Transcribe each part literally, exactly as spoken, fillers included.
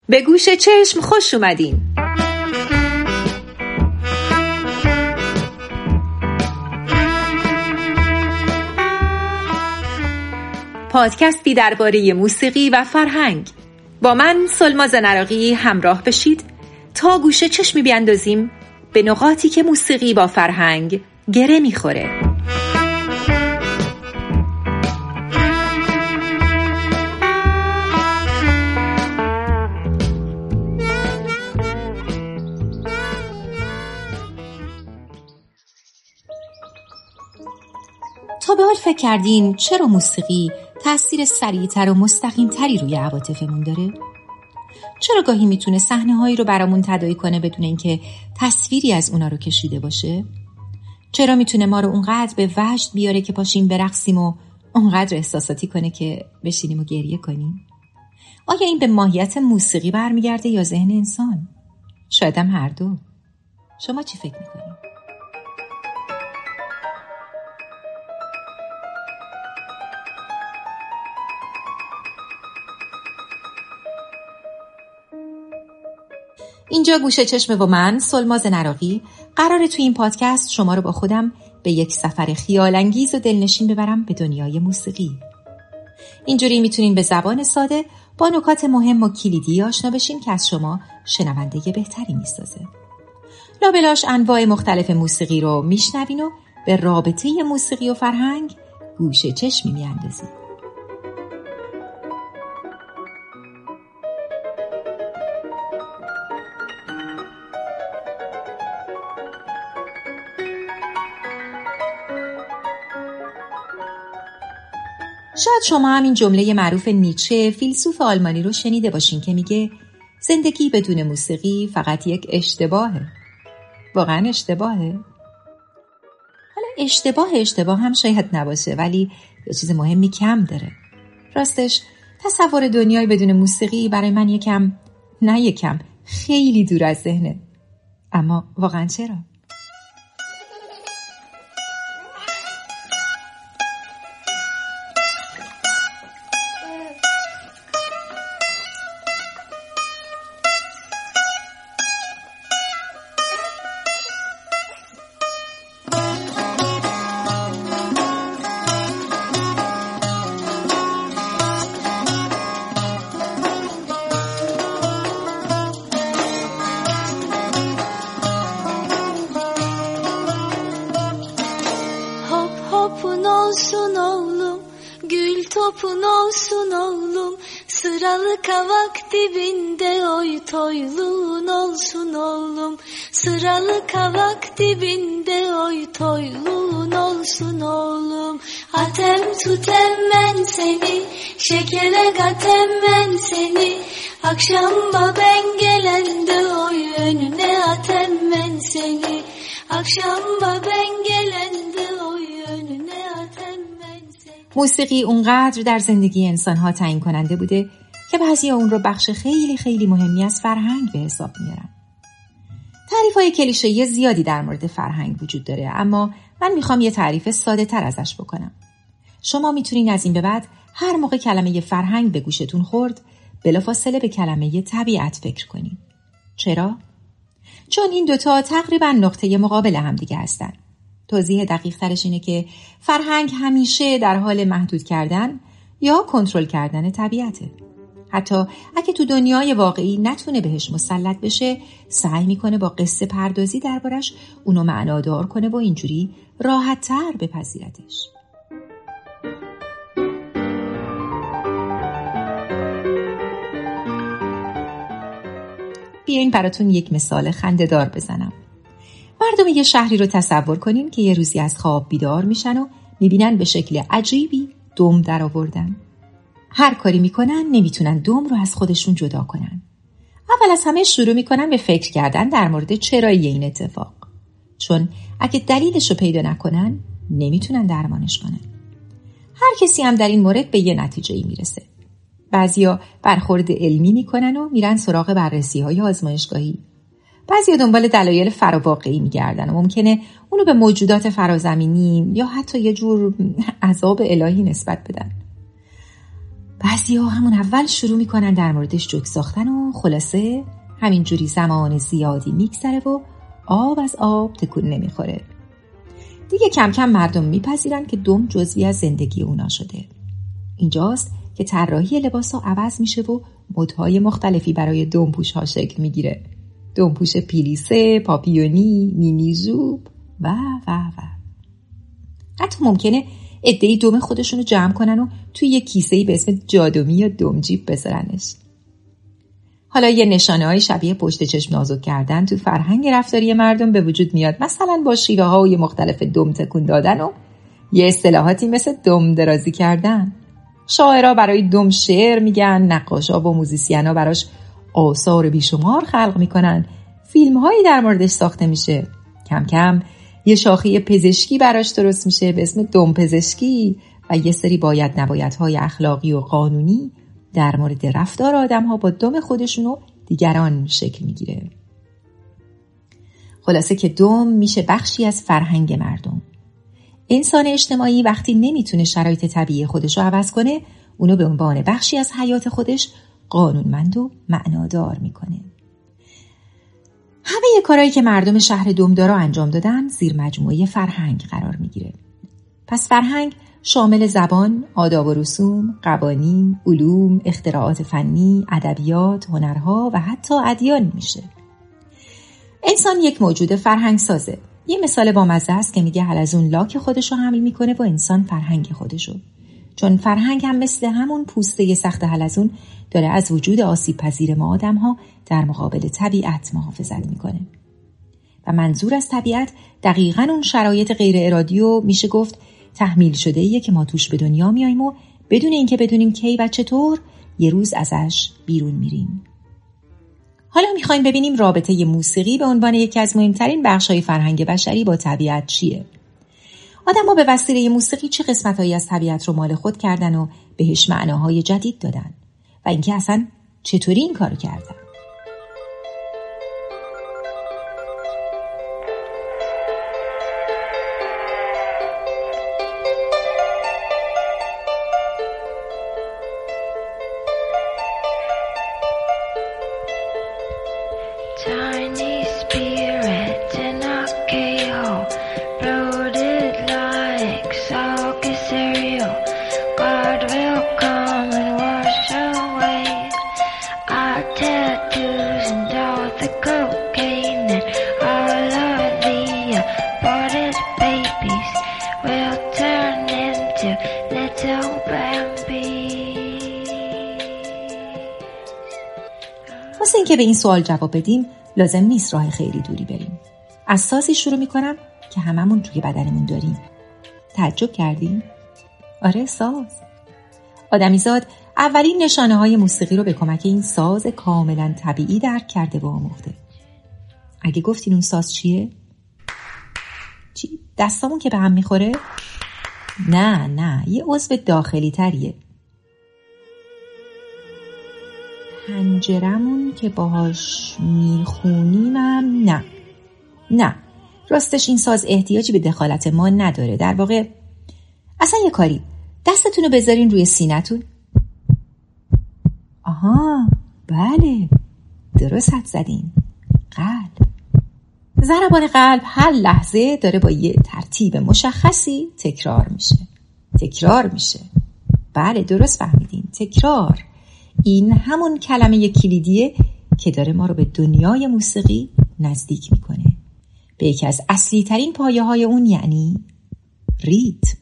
به گوش چشم خوش اومدین. پادکستی درباره موسیقی و فرهنگ. با من سلماز نراقی همراه بشید تا گوش چشمی بیاندازیم به نقاطی که موسیقی با فرهنگ گره میخوره. تا به حال فکر کردین چرا موسیقی تأثیر سریعتر و مستقیمتری روی عواطفمون داره؟ چرا گاهی میتونه صحنه‌هایی رو برامون تداعی کنه بدون اینکه تصویری از اونا رو کشیده باشه؟ چرا میتونه ما رو اونقدر به وجد بیاره که پاشیم برقصیم و اونقدر احساساتی کنه که بشینیم و گریه کنیم؟ آیا این به ماهیت موسیقی برمیگرده یا ذهن انسان؟ شاید هم هر دو. شما چی فکر میکنید؟ اینجا گوشه چشم و من سلماز نراقی قراره توی این پادکست شما رو با خودم به یک سفر خیال‌انگیز و دلنشین ببرم به دنیای موسیقی. اینجوری میتونین به زبان ساده با نکات مهم و کلیدی آشنا بشین که از شما شنونده بهتری میسازه. لابلاش انواع مختلف موسیقی رو میشنوین و به رابطه موسیقی و فرهنگ گوشه چشمی میاندازین. شاید شما هم این جمله معروف نیچه فیلسوف آلمانی رو شنیده باشین که میگه زندگی بدون موسیقی فقط یک اشتباهه. واقعا اشتباهه؟ حالا اشتباه اشتباه هم شاید نباشه، ولی یه چیز مهمی کم داره. راستش تصور دنیای بدون موسیقی برای من یکم نه یکم خیلی دور از ذهنه. اما واقعا چرا؟ Olsun oğlum, gül topun olsun oğlum, sıralı kavak dibinde oy toyluğun olsun oğlum, sıralı kavak dibinde oy toyluğun olsun oğlum. Atem tutem ben seni, şekere gatem ben seni, akşamba ben gelende oy önüne atem ben seni, akşamba ben gelende oy önüne atem ben seni. موسیقی اونقدر در زندگی انسان‌ها تعیین کننده بوده که بعضی اون رو بخش خیلی خیلی مهمی از فرهنگ به حساب میارن. تعریف‌های کلیشه‌ای زیادی در مورد فرهنگ وجود داره، اما من میخوام یه تعریف ساده تر ازش بکنم. شما میتونین از این به بعد هر موقع کلمه فرهنگ به گوشتون خورد بلافاصله به کلمه طبیعت فکر کنین. چرا؟ چون این دوتا تقریبا نقطه مقابل هم دیگه هستن. توضیح دقیق ترش اینه که فرهنگ همیشه در حال محدود کردن یا کنترل کردن طبیعته. حتی اگه تو دنیای واقعی نتونه بهش مسلط بشه، سعی میکنه با قصه پردازی دربارش اونو معنادار کنه و اینجوری راحت تر بپذیرتش. بیاین براتون یک مثال خنده‌دار بزنم. مردم یه شهری رو تصور کنین که یه روزی از خواب بیدار میشن و میبینن به شکل عجیبی دم در آوردن. هر کاری میکنن نمیتونن دم رو از خودشون جدا کنن. اول از همه شروع میکنن به فکر کردن در مورد چرایی این اتفاق. چون اگه دلیلش رو پیدا نکنن نمیتونن درمانش کنن. هر کسی هم در این مورد به یه نتیجه‌ای میرسه. بعضیا برخورد علمی میکنن و میرن سراغ بررسی‌های آزمایشگاهی. بعضیا دنبال دلایل فراواقعی میگردن و ممکنه اونو به موجودات فرازمینی یا حتی یه جور عذاب الهی نسبت بدن. بعضی‌ها همون اول شروع میکنن در موردش جوک ساختن و خلاصه همینجوری زمان زیادی میگذره و آب از آب تکون نمیخوره. دیگه کم کم مردم میپذیرن که دم جزوی از زندگی اونا شده. اینجاست که طراحی لباسا عوض میشه و مدهای مختلفی برای دمپوش ها شکل میگیره. دمپوش پیلیسه، پاپیونی، مینی زوب و و و. حتی ممکنه عده‌ای دم خودشونو جمع کنن و توی یه کیسه‌ای به اسم جادومی یا دمجیب بذارنش. حالا یه نشانه های شبیه پشت چشم نازک کردن تو فرهنگ رفتاری مردم به وجود میاد، مثلا با شیوه های مختلف دم تکون دادن و یه اصطلاحاتی مثل دم درازی کردن. شاعرها برای دم شعر میگن، نقاشا و موزیسینا براش آثار بیشمار خلق میکنن، فیلم هایی در موردش ساخته میشه. کم کم یه شاخه پزشکی براش درست میشه به اسم دم پزشکی و یه سری باید نبایدهای اخلاقی و قانونی در مورد رفتار آدم ها با دم خودشون و دیگران شکل میگیره. خلاصه که دم میشه بخشی از فرهنگ مردم. انسان اجتماعی وقتی نمیتونه شرایط طبیعی خودش رو عوض کنه، اونو به عنوان بخشی از حیات خودش قانونمند و معنادار میکنه. همه ی کارهایی که مردم شهر دمدارا انجام دادن زیر مجموعه فرهنگ قرار میگیره. پس فرهنگ شامل زبان، آداب و رسوم، قوانین، علوم، اختراعات فنی، ادبیات، هنرها و حتی ادیان میشه. انسان یک موجود فرهنگ سازه. یه مثال با مزه است که میگه حلزون لاک خودشو حمل میکنه و انسان فرهنگ خودشو. چون فرهنگ هم مثل همون پوسته سخت حلزون داره از وجود آسیب پذیر ما آدم ها در مقابل طبیعت محافظت میکنه. و منظور از طبیعت دقیقاً اون شرایط غیر ارادی و میشه گفت تحمیل شده ایه که ما توش به دنیا میاییم و بدون اینکه بدونیم کی و چطور یه روز ازش بیرون میریم. حالا میخوایم ببینیم رابطه موسیقی به عنوان یکی از مهمترین بخش‌های فرهنگ بشری با طبیعت چیه. آدم‌ها به وسیله موسیقی چه قسمت‌هایی از طبیعت رو مال خود کردن و بهش معناهای جدید دادن و اینکه اصلا چطوری این کارو کردن. واسه اینکه به این سوال جواب بدیم لازم نیست راه خیلی دوری بریم. از سازی شروع میکنم که هممون توی بدنمون داریم. تعجب کردیم؟ آره، ساز. آدمیزاد اولین نشانه های موسیقی رو به کمک این ساز کاملا طبیعی درک کرده و آموخته. اگه گفتین اون ساز چیه؟ چی؟ دستامون که به هم میخوره؟ نه نه، یه عضو داخلی تریه. پنجرمون که باهاش میخونیمم؟ نه نه، راستش این ساز احتیاجی به دخالت ما نداره. در واقع اصلا یه کاری، دستتون رو بذارین روی سینه‌تون. آها، بله، درست حد زدین. قلب. ضربان قلب هر لحظه داره با یه ترتیب مشخصی تکرار میشه. تکرار میشه. بله، درست فهمیدین. تکرار. این همون کلمه کلیدیه که داره ما رو به دنیای موسیقی نزدیک میکنه. به یکی از اصلی ترین پایه های اون، یعنی ریتم.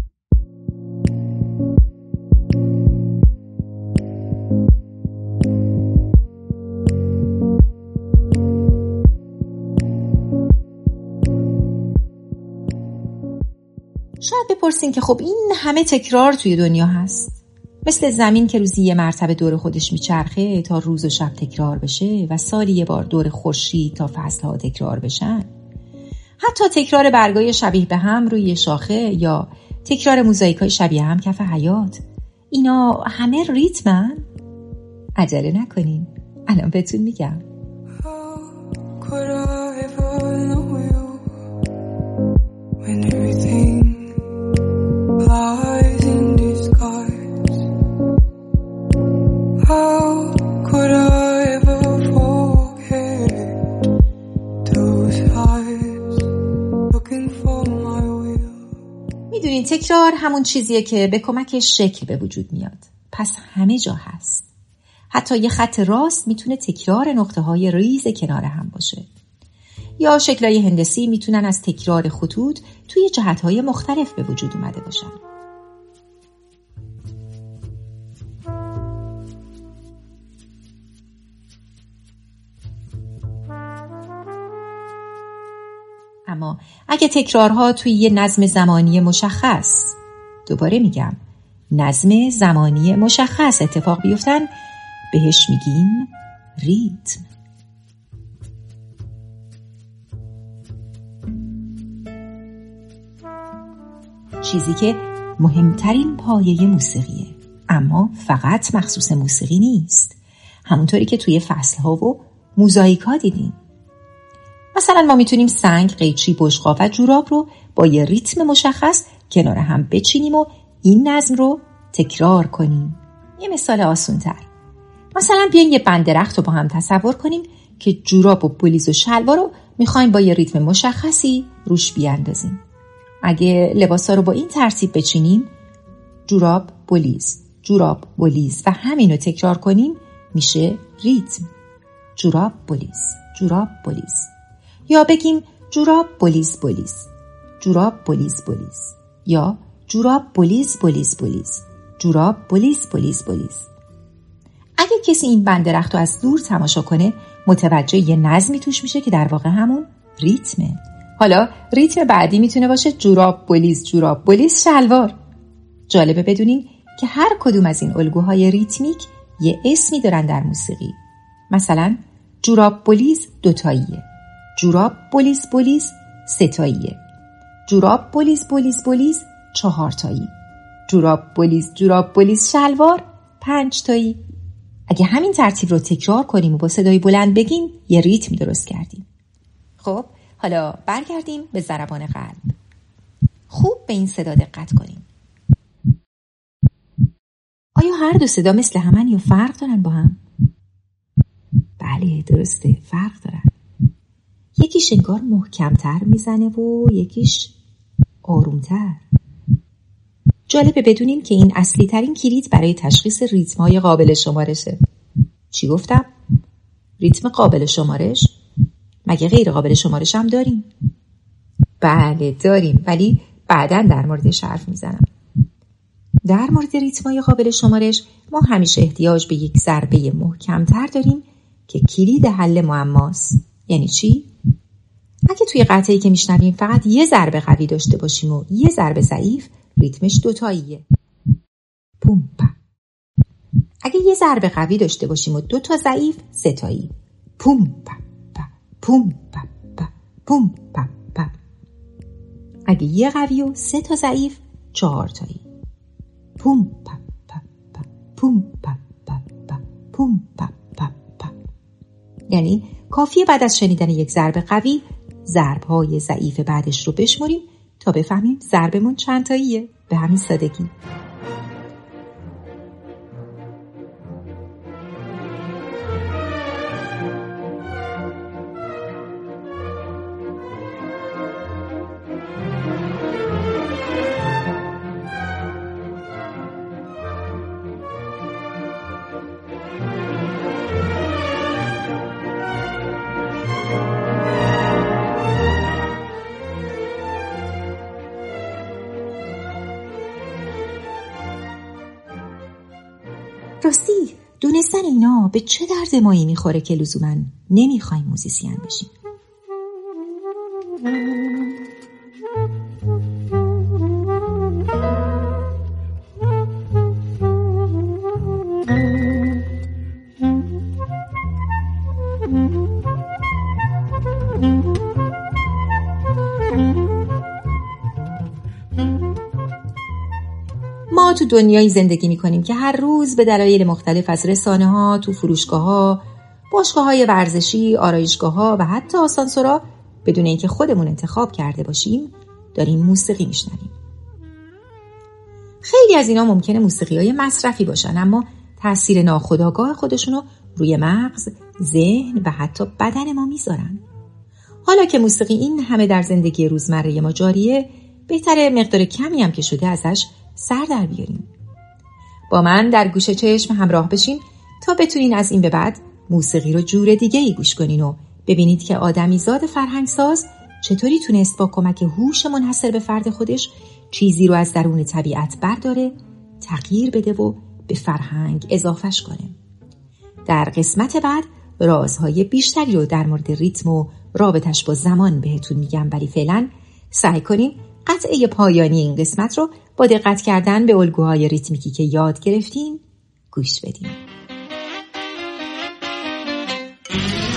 شاید بپرسین که خب این همه تکرار توی دنیا هست، مثل زمین که روزی یه مرتبه دور خودش میچرخه تا روز و شب تکرار بشه و سالی یه بار دور خورشید تا فصلها تکرار بشن. حتی تکرار برگای شبیه به هم روی شاخه یا تکرار موزاییکای شبیه هم کف حیات، اینا همه ریتمن. عجله نکنین، الان بهتون میگم. تکرار همون چیزیه که به کمک شکل به وجود میاد. پس همه جا هست. حتی یه خط راست میتونه تکرار نقطه های ریز کنار هم باشه. یا شکل‌های هندسی میتونن از تکرار خطوط توی جهت‌های مختلف به وجود اومده باشن. اما اگه تکرارها توی یه نظم زمانی مشخص، دوباره میگم نظم زمانی مشخص اتفاق بیفتن، بهش میگیم ریتم. چیزی که مهمترین پایه موسیقیه، اما فقط مخصوص موسیقی نیست. همونطوری که توی فصلها و موزاییک‌ها دیدیم. مثلا ما میتونیم سنگ، قیچی، بشقاب و جوراب رو با یه ریتم مشخص کنار هم بچینیم و این نظم رو تکرار کنیم. یه مثال آسان‌تر. مثلا بیاین یه بند درخت رو با هم تصور کنیم که جوراب و بلیز و شلوار رو میخوایم با یه ریتم مشخصی روش بیاندازیم. اگه لباسا رو با این ترتیب بچینیم، جوراب، بلیز، جوراب، بلیز و همین رو تکرار کنیم، میشه ریتم. جوراب، بلیز، جوراب، بلیز. یا بگیم جوراب، بلیز، بلیز، جوراب، بلیز، بلیز. یا جوراب، بلیز، بلیز، بلیز، جوراب، بلیز، بلیز، بلیز. اگه کسی این بند درخت رو از دور تماشا کنه، متوجه یه نظمی توش میشه که در واقع همون ریتمه. حالا ریتم بعدی میتونه باشه جوراب، بلیز، جوراب، بلیز، شلوار. جالبه بدونین که هر کدوم از این الگوهای ریتمیک یه اسمی دارن در موسیقی. مثلا جوراب، بلیز دوتاییه، جوراب، بلیز، بلیز ستاییه، جوراب، بلیز، بلیز، بلیز چهارتایی، جوراب، بلیز، جوراب، بلیز، شلوار پنج تایی. اگه همین ترتیب رو تکرار کنیم و با صدای بلند بگیم، یه ریتم درست کردیم. خب حالا برگردیم به ضربان قلب. خوب به این صدا دقت کنیم. آیا هر دو صدا مثل همن یا فرق دارن با هم؟ بله درسته، فرق دارن. یکیش انگار محکمتر میزنه و یکیش آرومتر. جالبه بدونین که این اصلی ترین کلید برای تشخیص ریتم‌های قابل شمارشه. چی گفتم؟ ریتم قابل شمارش؟ مگه غیر قابل شمارش هم داریم؟ بله داریم، ولی بعداً در موردش حرف میزنم. در مورد ریتم‌های قابل شمارش ما همیشه احتیاج به یک ضربه محکمتر داریم که کلید حل معماست. یعنی چی؟ اگه توی قطعه‌ای که میشنویم فقط یه ضربه قوی داشته باشیم و یه ضربه ضعیف، ریتمش دوتاییه. پوم پا. اگه یه ضربه قوی داشته باشیم و دو تا ضعیف، ستایی. پوم پا پا پوم پا پا پوم پا پا. اگه یه قوی و سه تا ضعیف، چهارتایی. پوم پا پا پا پوم پا پا پا پوم پا پا پا. یعنی کافیه بعد از شنیدن یک ضربه قوی ضرب‌های ضعیف بعدش رو بشمریم تا بفهمیم ضربمون چند تاییه. به همین سادگی. راستی دونستن اینا به چه درد مایی میخوره که لزوماً نمیخوایم موزیسین بشیم؟ ما تو دنیایی زندگی میکنیم که هر روز به دلایل مختلف از رسانه‌ها، تو فروشگاه‌ها، باشگاه‌های ورزشی، آرایشگاه‌ها و حتی آسانسورها بدون اینکه خودمون انتخاب کرده باشیم داریم موسیقی میشنویم. خیلی از اینا ممکنه موسیقی‌های مصرفی باشن، اما تأثیر ناخودآگاه خودشونو روی مغز، ذهن و حتی بدن ما میذارن. حالا که موسیقی این همه در زندگی روزمره ما جاریه، بهتره مقدار کمی هم که شده ازش سر در بیاریم. با من در گوش چشم همراه بشین تا بتونین از این به بعد موسیقی رو جور دیگه ای گوش کنین و ببینید که آدمیزاد فرهنگساز چطوری تونست با کمک هوش منحصر به فرد خودش چیزی رو از درون طبیعت برداره، تغییر بده و به فرهنگ اضافهش کنه. در قسمت بعد رازهای بیشتری رو در مورد ریتم و رابطش با زمان بهتون میگم، ولی فعلا سعی کنیم قطعه پایانی این قسمت رو با دقت کردن به الگوهای ریتمیکی که یاد گرفتیم گوش بدیم.